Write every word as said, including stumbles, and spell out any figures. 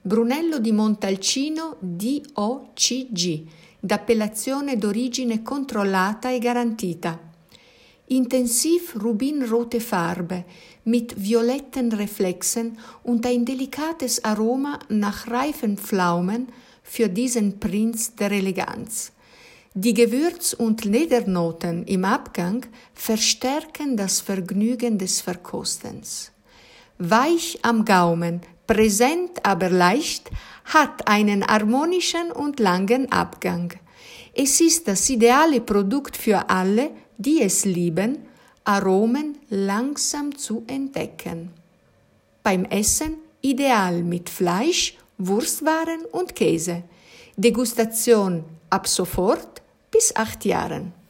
Brunello di Montalcino D O C G, d'appellazione d'origine controllata e garantita. Intensiv rubinrote Farbe mit violetten Reflexen und ein delikates Aroma nach reifen Pflaumen für diesen Prinz der Eleganz. Die Gewürz- und Ledernoten im Abgang verstärken das Vergnügen des Verkostens. Weich am Gaumen, präsent aber leicht, hat einen harmonischen und langen Abgang. Es ist das ideale Produkt für alle, die es lieben, Aromen langsam zu entdecken. Beim Essen ideal mit Fleisch, Wurstwaren und Käse. Degustation ab sofort bis acht Jahren.